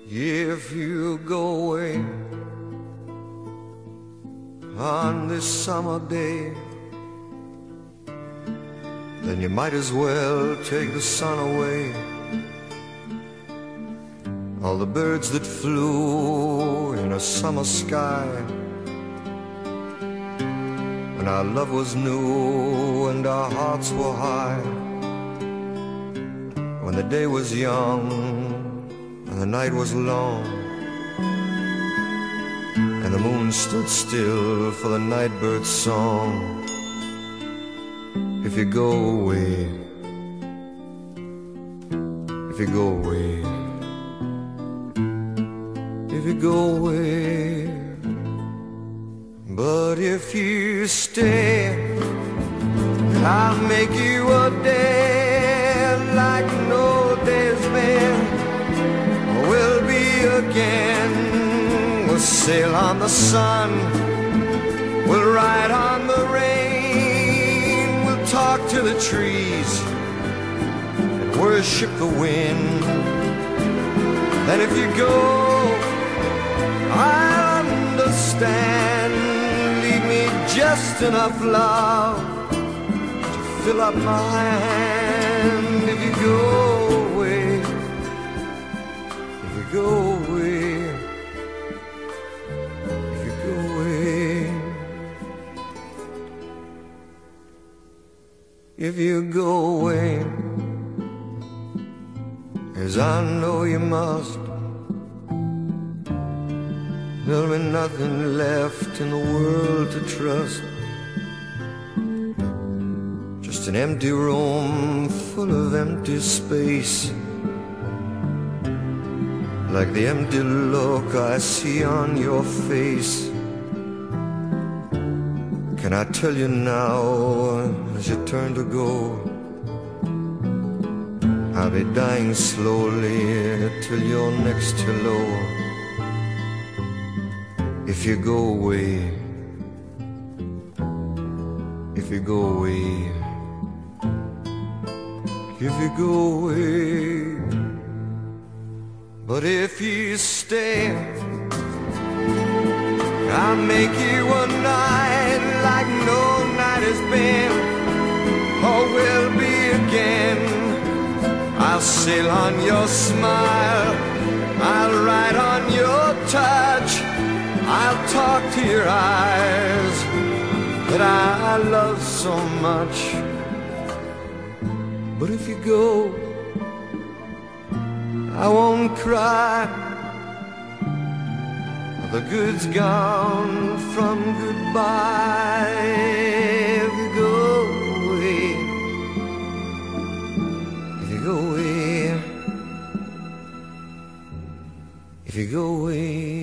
If you go away on this summer day, then you might as well take the sun away. All the birds that flew in a summer sky, when our love was new and our hearts were high, when the day was young and the night was long, and the moon stood still for the nightbird's song. If you go away, if you go away, if you go away, but if you stay, I'll make you a day like no day's been. We'll be again, we'll sail on the sun, we'll ride on the rain, we'll talk to the trees and worship the wind. And if you go, I'll understand. Leave me just enough love to fill up my hand. If you go away, if you go away, if you go away, if you go away, as I know you must, there'll be nothing left in the world to trust. Just an empty room full of empty space, like the empty look I see on your face. Can I tell you now, as you turn to go, I'll be dying slowly till your next hello. If you go away, if you go away, if you go away, but if you stay, I'll make you a night like no night has been, or will be again. I'll sail on your smile, I'll ride on your touch, I'll talk to your eyes that I love so much. But if you go, I won't cry. The good's gone from goodbye. If you go away, if you go away, if you go away.